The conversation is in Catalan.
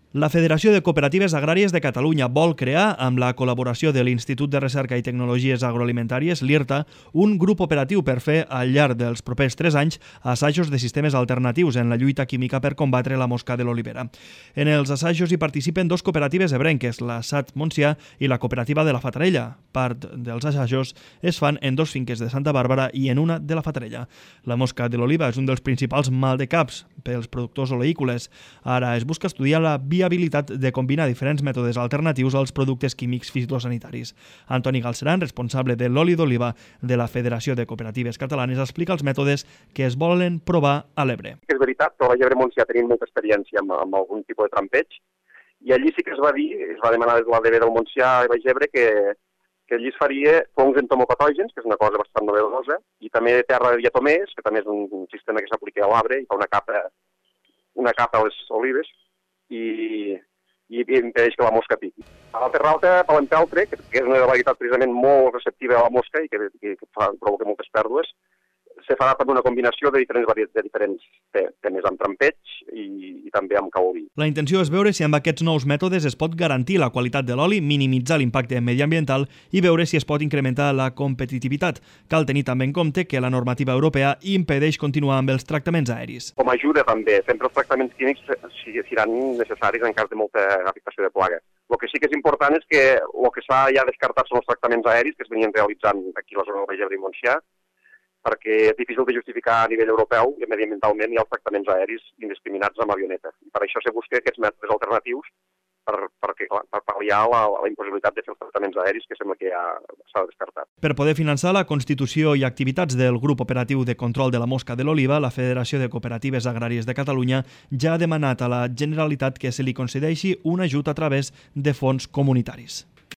La Federació de Cooperatives Agràries de Catalunya vol crear, amb la col·laboració de l'Institut de Recerca i Tecnologies Agroalimentàries, l'IRTA, un grup operatiu per fer, al llarg dels propers 3 anys, assajos de sistemes alternatius en la lluita química per combatre la mosca de l'olivera. En els assajos hi participen 2 cooperatives ebrenques, la SAT Montsià i la cooperativa de la Fatarella. Part dels assajos es fan en 2 finques de Santa Bàrbara i en una de la Fatarella. La mosca de l'oliva és un dels principals maldecaps pels productors oleícoles. Ara es busca estudiar la viabilitat de combinar diferents mètodes alternatius als productes químics fitosanitaris. Antoni Galceran, responsable de l'oli d'oliva de la Federació de Cooperatives Catalanes, explica els mètodes que es volen provar a l'Ebre. És veritat que a la Llebre Montsià tenim molta experiència amb algun tipus de trampeig i allí sí que es va dir, es va demanar des de la DB del Montsià i Baix Ebre que allí es faria fongs entomopatògens, que és una cosa bastant novedosa, i també terra de diatomers, que també és un sistema que s'aplica a l'arbre i fa una capa a les olives i impedeix que la mosca piqui. A la terralta palempeltre, que és una varietat precisament molt receptiva a la mosca i que provoca moltes pèrdues, se farà per una combinació de diferents temes, amb trampeig i també amb caolí. La intenció és veure si amb aquests nous mètodes es pot garantir la qualitat de l'oli, minimitzar l'impacte mediambiental i veure si es pot incrementar la competitivitat. Cal tenir també en compte que la normativa europea impedeix continuar amb els tractaments aeris. Com a ajuda també, sempre els tractaments químics seran necessaris en cas de molta afectació de plaga. El que sí que és important és que el que s'ha ja descartat són els tractaments aeris que es venien realitzant aquí a la zona del Baix Ebre i Montsià, perquè és difícil de justificar a nivell europeu i mediambientalment hi ha els tractaments aeris indiscriminats amb avioneta. I per això se busca aquests mètodes alternatius per pal·liar la impossibilitat de fer els tractaments aeris que sembla que ja s'ha descartat. Per poder finançar la constitució i activitats del Grup Operatiu de Control de la Mosca de l'Oliva, la Federació de Cooperatives Agràries de Catalunya ja ha demanat a la Generalitat que se li concedeixi un ajut a través de fons comunitaris.